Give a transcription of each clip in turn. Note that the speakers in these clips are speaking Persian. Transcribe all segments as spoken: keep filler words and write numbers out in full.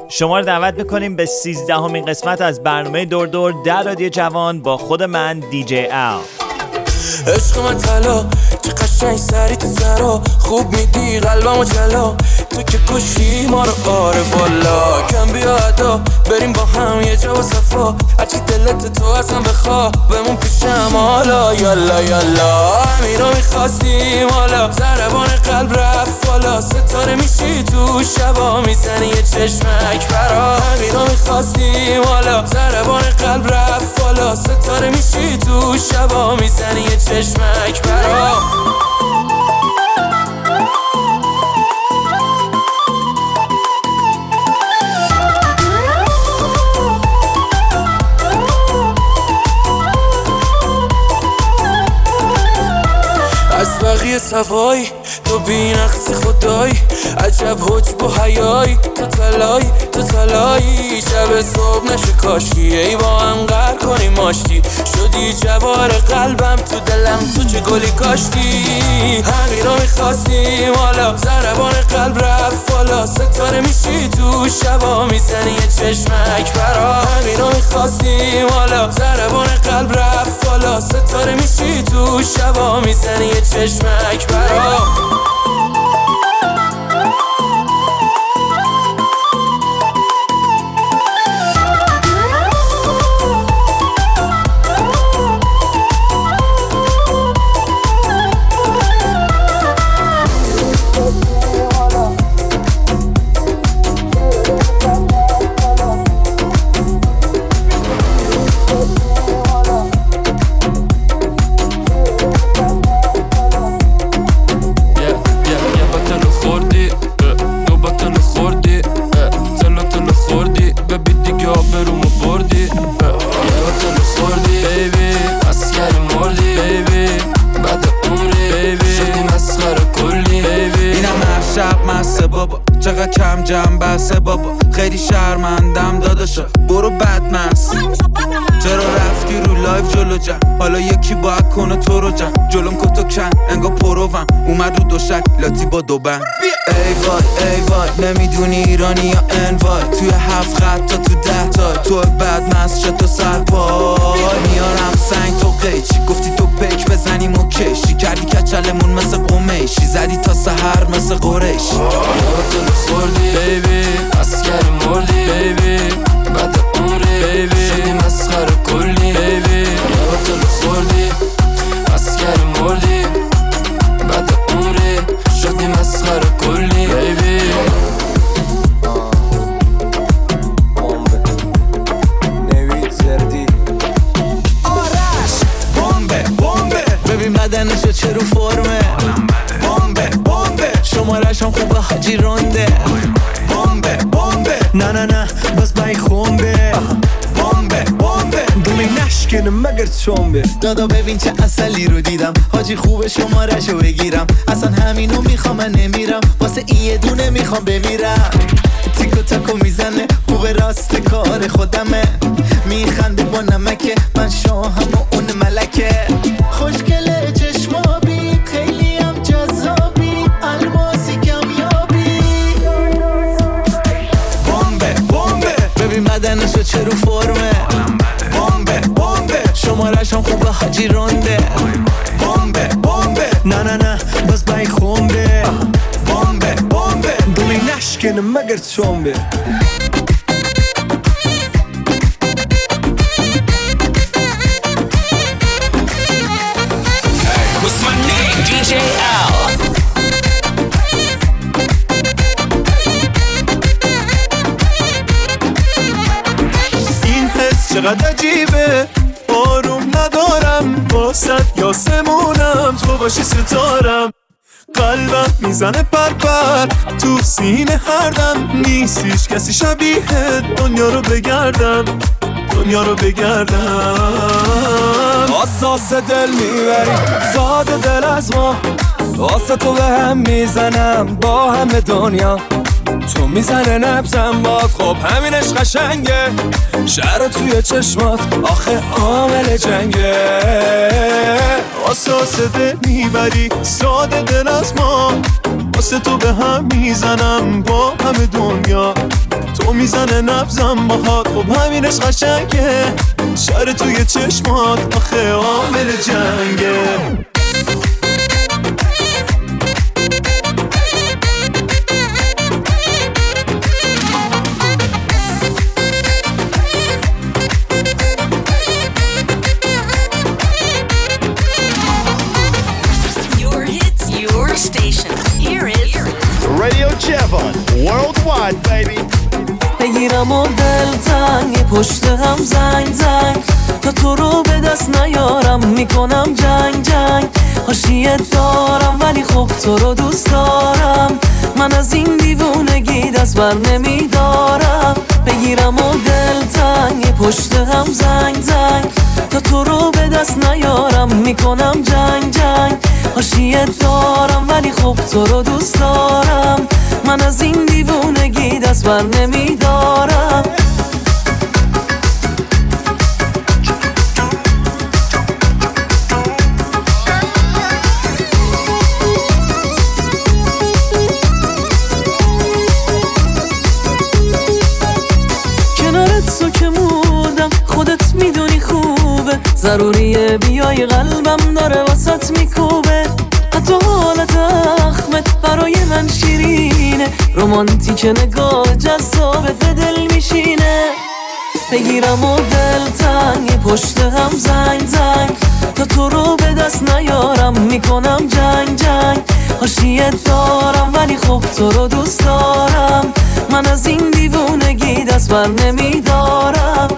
شما رو دعوت میکنیم به سیزدهمین قسمت از برنامه دور دور در رادیو جوان با خود من دی جی ال. عشق من طلا چه قشنگ سری تو سرا خوب میدی قلبمو جلا تو که کشی ما رو آره والا کم بیا ادا بریم با هم یه جا و صفا هرچی دلت تو ازم بخوا بمون پیشم حالا یالا یالا همین رو میخواستیم حالا ضربان قلب رفت بالا ستاره میشی تو شبا میزنی یه چشمک برا همین رو میخواستیم حالا ضربان قلب رفت بالا ستاره میشی تو شبا میزنی یه چشمک برا از بقیه سوایی تو بی نقص خدایی عجب حجب و حیایی تو تلایی تو تلایی شب صبح نشه کاشکی ای با هم قهر کنی ماشتی شدی جوار قلبم تو دلم تو چه گلی کاشتی همین رو میخواستیم حالا ضربان قلب رفت بالا ستاره میشی تو شبا میزنی یه چشمک برا همین رو میخواستیم حالا ضربان قلب رفت بالا ستاره میشی تو شبا میزنی یه چشمک برا چقدر کم جمع بسه بابا خیلی شرمندم داداشا برو بدمست چرا رفتی رو لایف جلو جم حالا یکی باید کنه تو رو جم جلوم کتو کن انگا پروم اومد رو دوشک لاتی با دو بند ای وای ای وای نمیدونی ایرانی یا انوای توی هفت خط تا تو ده تای تو بدمست چه تو سرپای میارم سنگ تو قیچی گفتی تو پیک بزنیم و کشی کردی کچلمون مثل قمیشی زدی تا سحر مثل قریشی یادتو خوردی بیبی اسکر مردی بیبی بعد عمری بیبی شدی مسخره کلی بیبی یادتو خوردی اسکر مردی بعد عمری شدی مسخره کلی بیبی نوید زردی آرش بمبه بمبه ببین بدنشو چه رو فرمه بمبه بمبه شمارش هم خوبه حاجی رونده بمبه بمبه نه نه نه بس بای خونده بمبه بمبه دومی نشکنه مگر چنبه دادا ببین چه اصلی رو دیدم حاجی خوبه شمارشو بگیرم اصلا همینو میخوام من نمیرم واسه این یه دونه میخوام بمیرم تیکو تاکو میزنه خوبه راست کار خودمه میخنده با نمکه من شاهم و اون ملکه خوشگله چشمابی خیلی هم جذابی الماسی کمیابی بمبه بمبه ببین بدنشو چه رو فرمه بمبه بمبه شمارش هم خوبه حاجی رونده بمبه بمبه نه نه نه بس بای خونده بمبه بمبه دومی نشکنه مگر چنبه What's my name? دی جی ال. این حس چقدر عجیبه آروم ندارم واسد یاسمونم تو باشی ستارم قلبم میزنه پر پر تو سینه هر دم نیستیش کسی شبیه دنیا رو بگردم دنیا رو بگردم اساس دل میبری زاد دل از ما واسه تو به هم میزنم با همه دنیا تو میزنه نبزم باز خب همینش قشنگه شهر توی چشمات آخه عامل جنگه اساس دل میبری ساده دل از ما واسه تو به هم میزنم با همه دنیا تو میزنه نبزم باهات، خب همینش قشنگه، شر توی چشمات آخه عامل جنگه. Radio Javon, worldwide baby. بگیرم و دلتنگ پشت هم زنگ زنگ، تا تو رو به دست نیارم میکنم جنگ جنگ. حاشیه دارم ولی خب تو رو دوست دارم، من از این دیوونگی دست بر نمیدارم. بگیرم و دلتنگ پشت هم زنگ زنگ، تا تو رو به دست نیارم میکنم جنگ جنگ. حاشیه دارم ولی خب تو رو دوست دارم، من از این دیوونگی دست بر نمیدارم. کنارت تو که موندم خودت میدونی خوبه، ضروریه بیای قلبم داره واسط میکوبه. حتی حالت اخمت برای من شیرینه، رومانتیک نگاه جذابت به دل میشینه. بگیرم و دلتنگ پشت هم زنگ زنگ، تا تو رو به دست نیارم میکنم جنگ جنگ. حاشیه دارم ولی خب تو رو دوست دارم، من از این دیوونگی دست بر نمیدارم.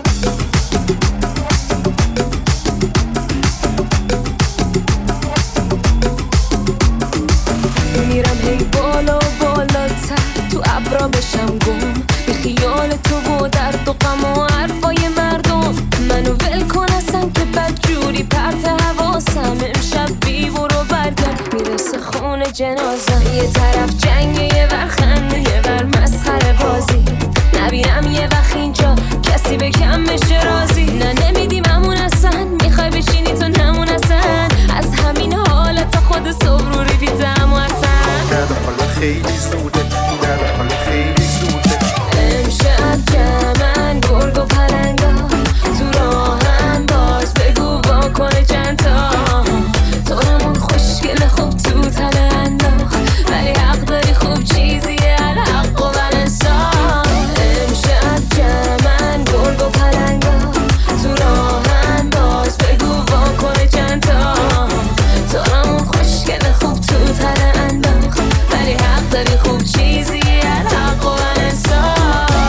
میرم هی بالا بالاتر تو ابرا بشم گم، به خیال تو و درد و غم و حرفای مردم. منو ول کن اصلا که بدجوری پرت حواسم، امشب بی برو برگرد میرسه خونه جنازم. یه طرف جنگه یه ور خنده یه ور مسخره بازی، نبینم یه وقت اینجا کسی به کم بشه راضی. نه نمیدیم همون اصلا، میخوای بشینی تو نمون اصلا، از همین حالت خود صبح رو ریپیتم و اصلا نه حالا خیلی زوده، نه حالا خیلی زوده. امشب جمعن گرگ و پلنگا تو راهن، باز بگو واکنه چند تا تو نمون خوشگل خوب تو تله انداخت، ولی حق داری خوب چیزیه الحق و ولنسان. امشب جمعن گرگ و پلنگا تو راهن، باز بگو واکنه چند تا تو نمون خوشگل خوب تو تله انداخت، ولی حق داری خوب چیزیه الحق و ولنسان.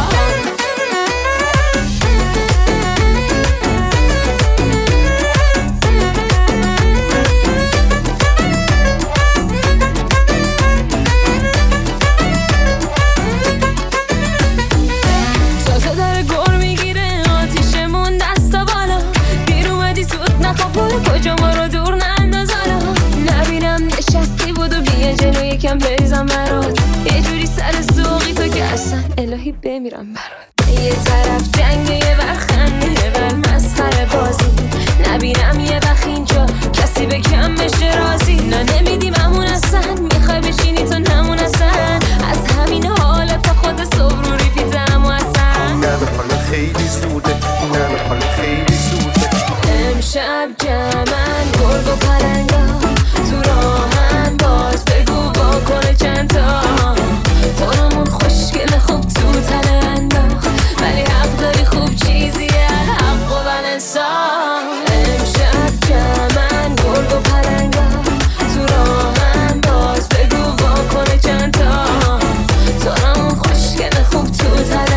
تازه داره گر میگیره آتیشمون دستا بالا، دیر اومدی زود نخواب برو کجا ما رو دور ننداز حالا. نبینم نشستی بودو بیا جلو یکم بریزم برات، یه جوری سر سوقی تو که اصلا الهی بمیرم برات. یه طرف جنگه یه ور خنده یه ور مسخره بازی، نبینم یه وقت اینجا کسی به کم بشه راضی. نه نمیدیم همون اصلا، میخوای بشینی تو نمون اصلا، از همین حالت خود صبح رو ریپیتم و اصلا نه حالا خیلی زوده، نه حالا خیلی زوده. امشب جمعن گرگ و پلنگا تو راهن، باز بگو واکنه چند تا تو نمون خوشگل خوب تو تله انداخت، ولی حق داری خوب چیزیه الحق و ولنسان. امشب جمعن گرگ و پلنگا تو راهن، باز بگو واکنه چند تا تو نمون خوشگل خوب تو تله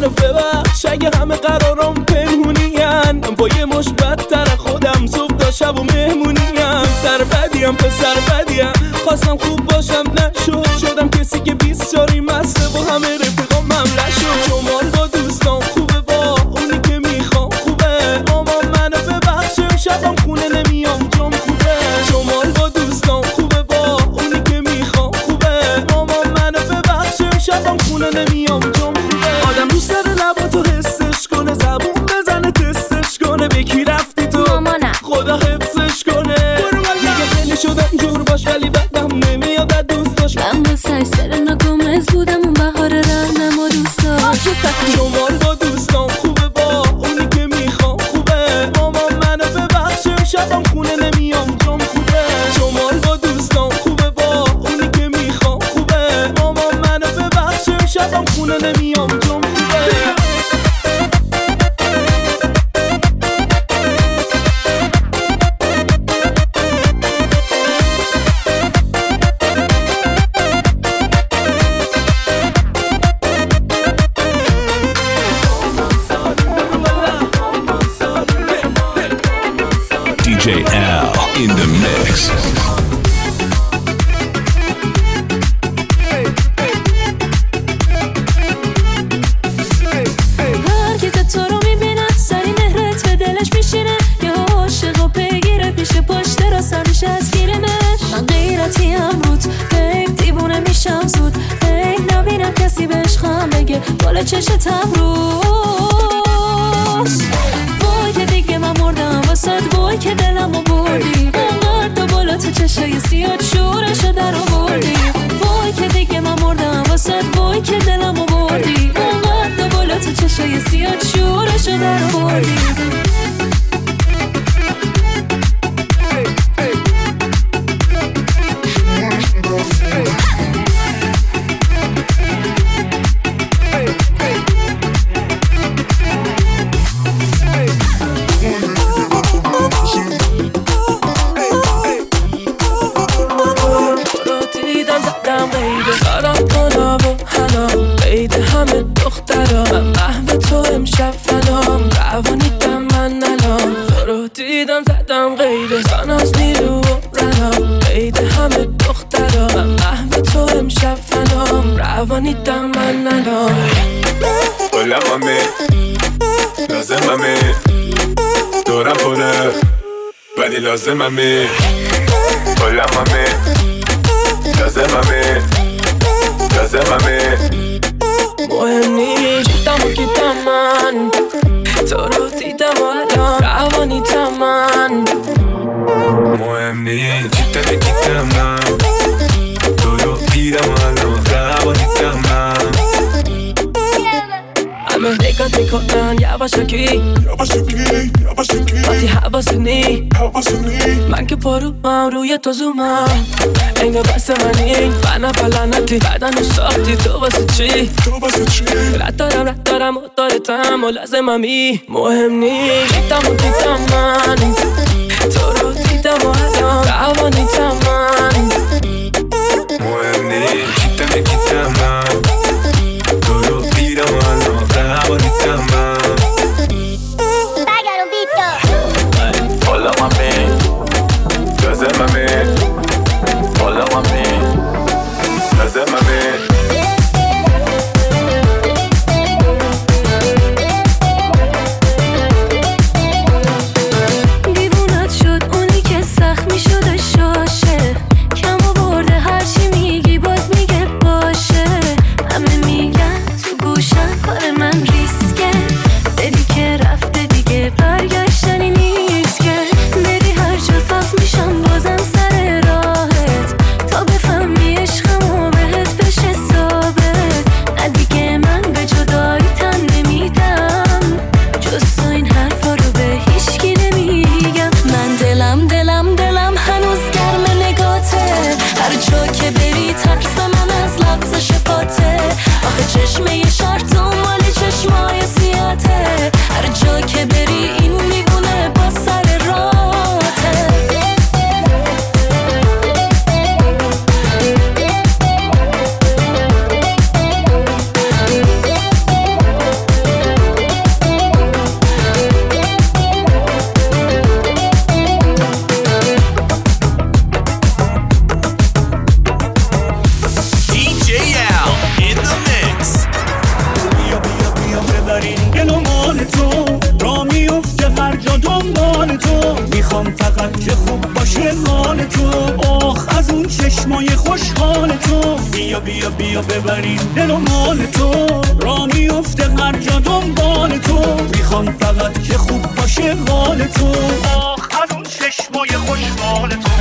منو ببخش اگه همه قرارم پنهونین. با یه مش بدتر خودم صبح تا شب و مهمونین. سر بدیم پسر بدیم خواستم خوب باشم نشد. شدم کسی که بیست شاری مسته با همه رفیقام مملح شد. شمال با دوستان خوبه با اونی که میخوام خوبه. ماما منو ببخش شبم خونه نمیام جام خوبه. شمال با دوستان خوبه با اونی که میخوام خوبه. ماما منو ببخش شبم خونه نمیام جام خوبه. آدم دوست داره لباتو حسش کنه زبون بزنه تستش کنه. به کی رفتی تو مامانم خدا حفظش کنه. دیگه خیلی شدم جور باش ولی بدم نمیاد از دوستاش. من با سرسر ناگمز بودم اون بهار رهنم و دوستاش. شمال با دوستان خوبه با اونی که میخوام خوبه. ماما منو ببخش شبم خونه نمیام جام خوبه. شمال با دوستان خوبه با اونی که میخوام خوبه. ماما منو ببخش شبم خونه نمیام جام خوبه. دی جی L in the mix. هر که تو رو میبینه سری مهرت به دلش میشینه. یه عاشق و پیگیره پیش پشت را سرش از گیرمش. من غیرتیم روت هی دیوونه میشم زود. هی نبینم کسی بهش خم بگه بالا چشتم روز. وای که دیگه من مردم واسد. وای که دلمو بردی انقدر تو بالا تو چشای سیاد شورشو در آوردی. وای که دیگه من مردم واسد. وای که دلمو بردی انقدر تو بالا تو چشای سیاد شورشو در آوردی. لازممه کلممه لازممه لازممه مهم نیست جیتم و گیتم من تو رو دیدم و الان روانیتم من. مهم نیست جیتم و گیتم من تو رو دیدم و الان روانیتم من. همه نگات میکنن یواشکی یواشکی یواشکی وقتی حواسنی حواسنی من که پارو هم روی تو زومم. انگار بس منی من پلنتی بدن رو ساختی تو واسه چی تو واسه چی رد دارم رد دارم و دارتم و لازممی. مهم نیست دیدم و دیدم من تو رو دیدم و الان روانیتم من. مهم نیست جیتم و گیتم من تو رو دیدم و الان روانیتم من. Hola mami, gracias mami. Hola mami, gracias mami. دیوونت شد اونی که سخت میشده شاشه. کم آورده هرچی میگی باز میگه باشه. همه میگن تو گوشم کار من ریسکه. بدی که رفته دیگه برگشتنی نیست که. بری هر جا صاف میشم بازم سر راهت. تا بفهمی عشقم و بهت بشه ثابت. نه دیگه من به جدایی تن نمیدم. جز تو این حرفا رو به هیچکی نمیگم. من دلم دلم دلم هنوز گرم نگاته. هر جا که بری ترس من از لغزش پاته. آخه چشمه یه شرطون مالی چشمای سیاته. هر جا که بری این میبونه با سر راته. چشمای خوشحال تو، بیا بیا بیا ببریم دل و مال تو، را میفته هر جا دنبال تو، میخوام فقط که خوب باشه حال تو، آخ از اون چشمای خوشحال تو.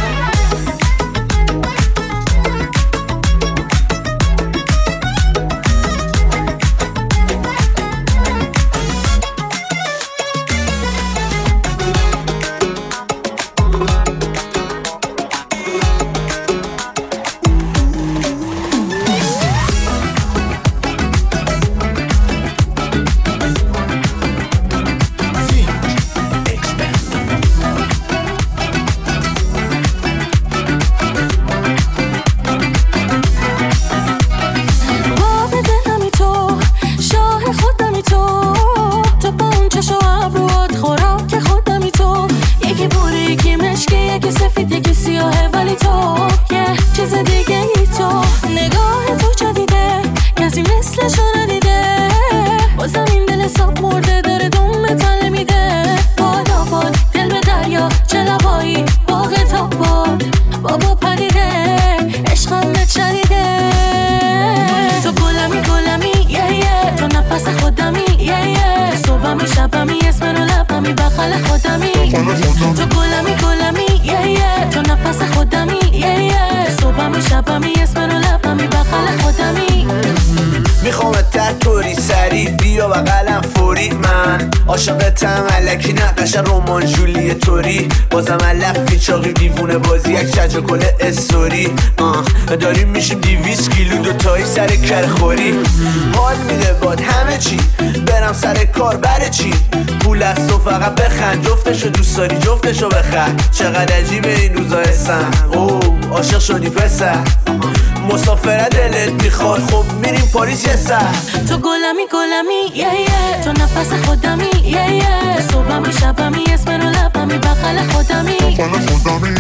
عاشقتم الکی نقش رومان جولی توری بازم علف چاقی دیوونه بازی یک شجر کل استوری آه داریم میشیم دیویس کیلو دوتایی سر کرخوری حال میده باد همه چی برم سر کار بره چی پول از تو فقط بخند جفتشو دوست داری جفتشو بخند چقدر عجیبه این روزا هستم اوه عاشق شدی پسر مسافره دلت میخواد خب میریم پاریس یه سر تو گلمی گلمی یه یه تو نفس خودمی یه یه صبحمی شبمی اسم رو لبمی بغل خودمی بغل خودمی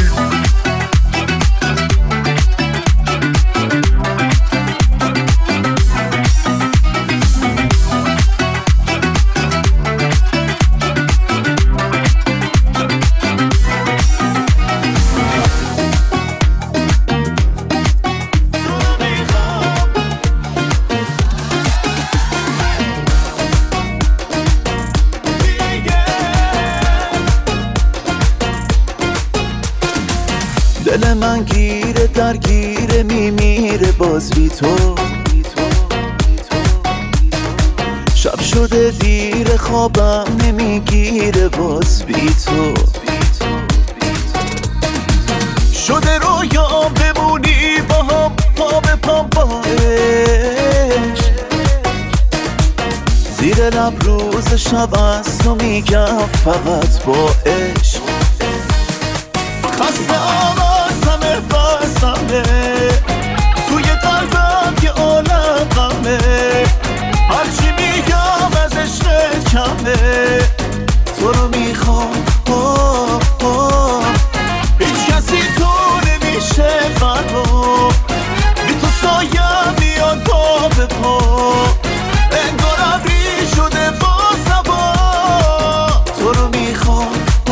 دل من گیره درگیره میمیره باز بی تو شب شده دیر خوابم نمیگیره باز بی تو شده رویا بمونی با هم پا به پا باش زیر لب روز شب از تو میگم فقط با عشق خسته آوازم افاسمه توی قلبم یه عالم غمه هرچی میگم از عشق کمه تو رو میخوام هیچ کسی تو نمیشه فرما بی تو سایم میاد پا به پا انگارم ری شده با سبا تو رو میخوام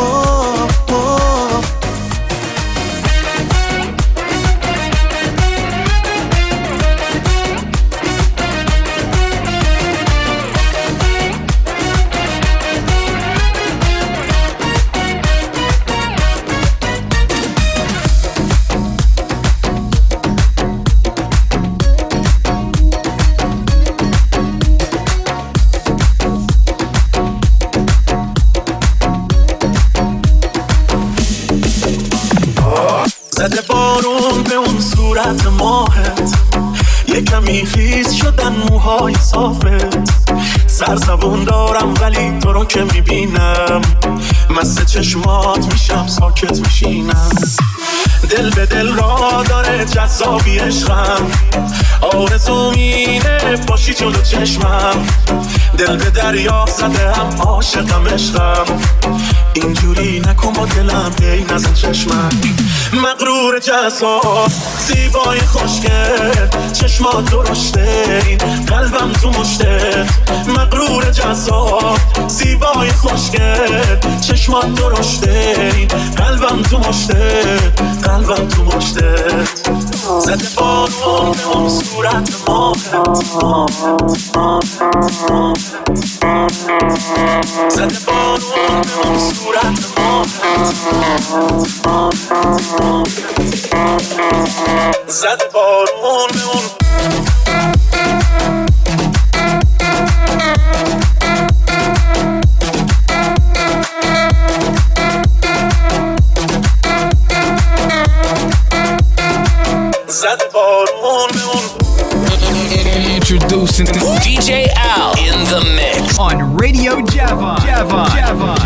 زده بارون به اون صورت ماهت یکمی خیز شدن موهای صافت سرزبون دارم ولی تو رو که میبینم مست چشمات میشم ساکت میشینم دل به دل را داره جذابی عشقم آرزو مینه باشی جلو چشمم دل به دریا زده هم عاشقم عشقم اینجوری نکن با دلم هی نزن چشمم مغرور جذاب زیبای خوشگل چشمات درشته این قلبم تو مشته مغرور جذاب زیبای خوشگل چشمات درشته این قلبم تو مشته قلبم تو مشته زده بارون به اون صورت ماهرت زده بارون به اون صورت ماهرت زده بارون به اون زد بارون به اون. Introducing D J Al in the mix on Radio Javon. Javon. Javon.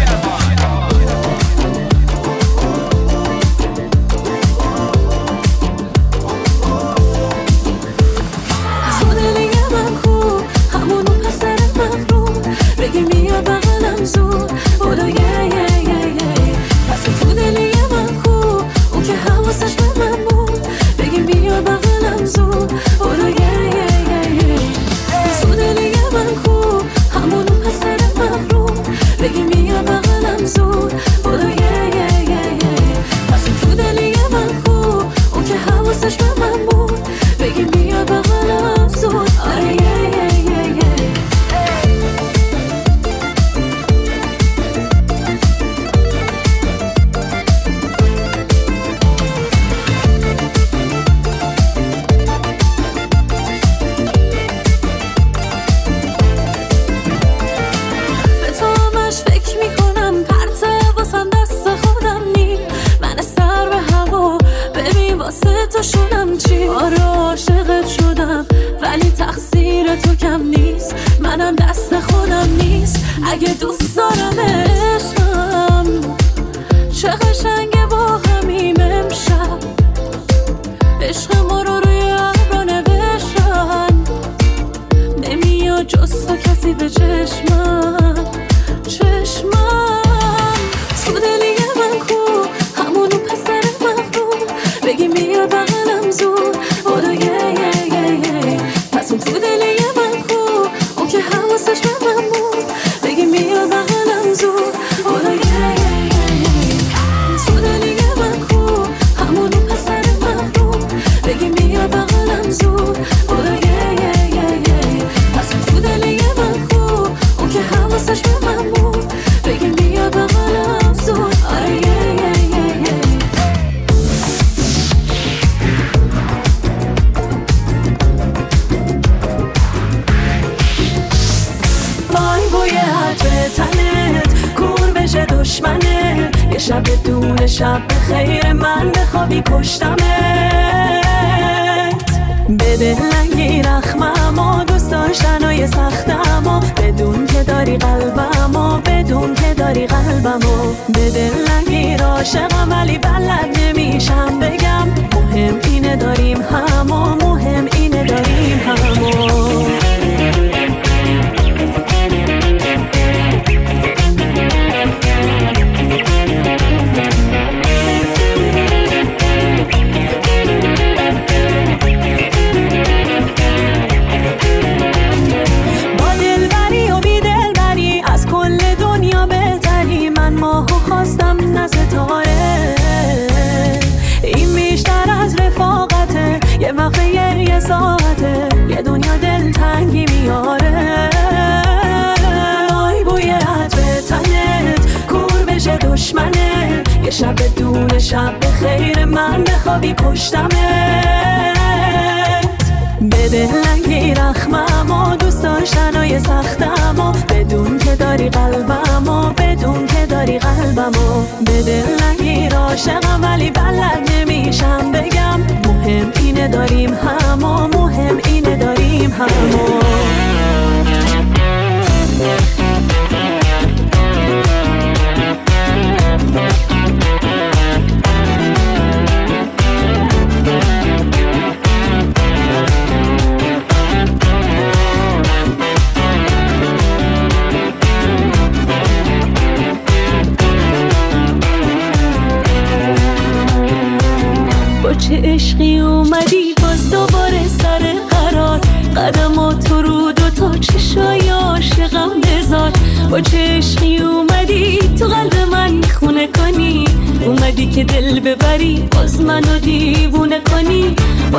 با چشمی اومدی تو قلب من خونه کنی، اومدی که دل ببری باز منو دیوونه کنی. با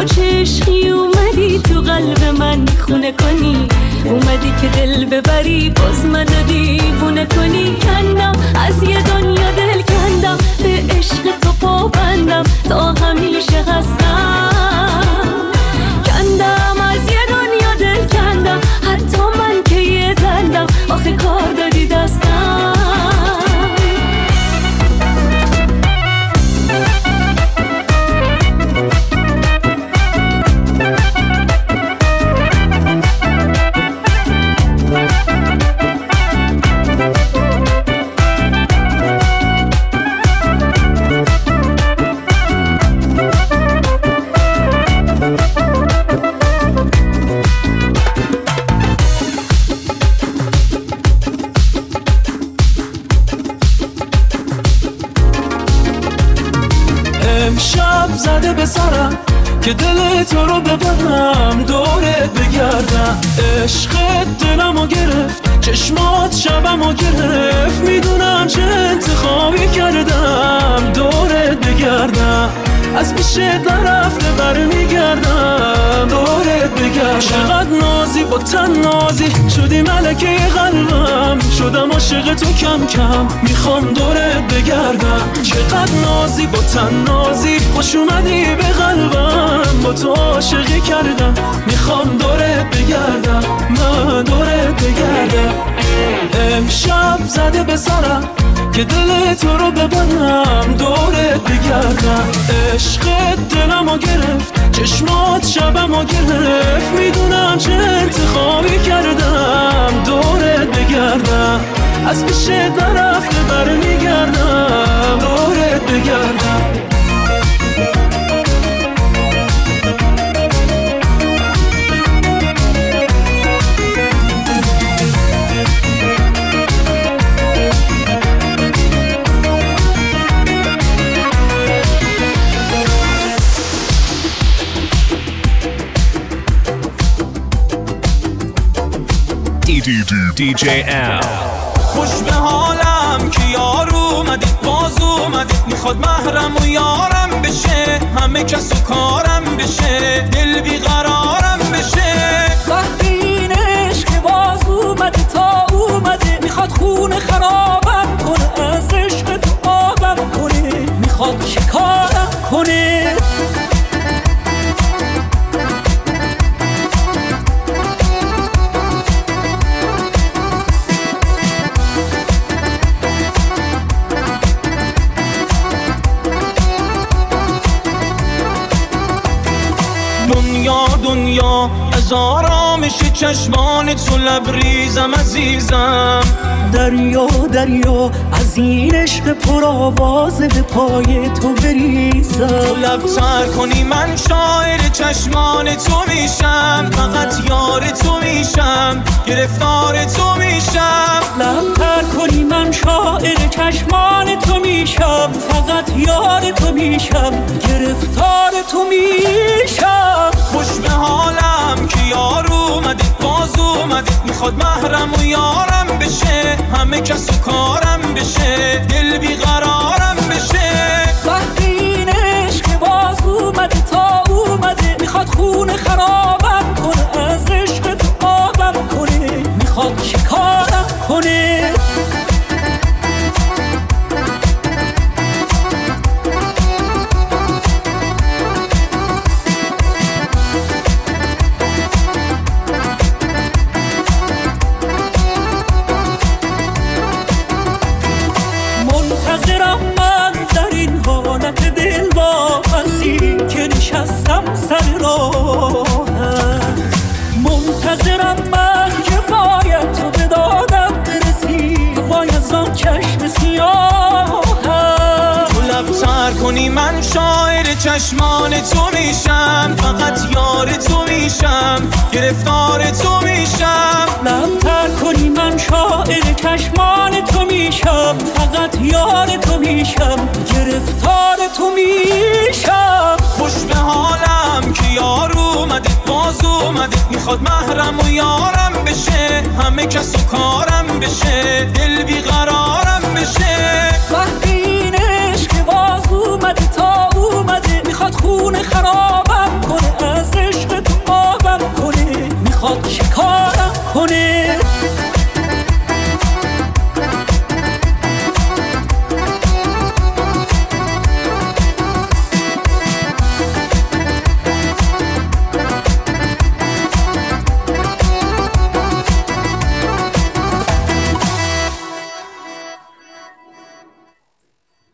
با چه عشقی اومدی تو قلب من خونه کنی، اومدی که دل ببری باز منو دیوونه کنی. کندم از یه دنیا دل کندم، به عشق تو پابندم تا همیشه هستم. کندم از یه دنیا دل کندم، حتی من که یه دندم آخه کار دادی دستم. امشب زده به سرم که دل تو رو ببرم، دورت بگردم. عشقت دلمو گرفت، چشمات شبمو گرفت، میدونم چه انتخابی کردم. دورت بگردم، از پیشت نرفته برمیگردم. دورت بگردم. چقدر نازی با تن نازی شدی ملکه قلبم، شدم عاشق تو کم کم میخوام دورت بگردم. چقدر نازی با تن نازی خوش اومدی به قلبم، با تو عاشقی کردم میخوام دورت بگردم. من دورت بگردم. امشب زده به سرم که دل تو رو ببرم، دورت بگردم. عشقت دلمو گرفت، چشمات شبمو گرفت، میدونم چه انتخابی کردم. دورت بگردم، از پیشت نرفته برمیگردم. دورت بگردم. دی جی Al. خوش به حالم که یار اومدی باز اومدی، میخواد محرم و یارم بشه، همه کس و کارم بشه، دل بیقرارم بشه. وقتی این عشق باز اومدی تا اومدی، میخواد خونه خرابم کنه، از عشق تو آبم کنه، میخواد شکارم کنه. دنیا دنیا از آرامش چشمان تو لبریزم عزیزم. دریا دریا از این عشق پر آوازه به پای تو بریزم. تو لبتر کنی من شاعر چشمان تو میشم، فقط یار تو میشم، گرفتار تو میشم. لبتر کنی من شاعر چشمان تو میشم، فقط یار تو میشم، گرفتار تو میشم. خوش به حالم که یار اومدی باز اومدی، میخواد محرم و یارم بشه، همه کس و کارم بشه، دل بیقرارم بشه. وقتی این عشق باز اومده تا اومده، میخواد خونه خرابم کنه، از عشق تو آبم کنه، میخواد شکارم کنه. منتظرم من در این حالت دل واپسی که نشستم سر راهت. منتظرم من که باید تو به دادم برسی، وای از آن چشم سیاهت. تو لبتر کنی من شاعر چشمان تو میشم، فقط یار تو میشم، گرفتار تو میشم. لبتر کنی من شاعر چشمان تو میشم، فقط یار تو میشم، گرفتار تو میشم. خوش به حالم که یار اومدی باز اومدی، میخواد محرم و یارم بشه، همه کس و کارم بشه، دل بیقرارم بشه. وقتی این عشق باز اومده تا اومده، میخواد خونه خراب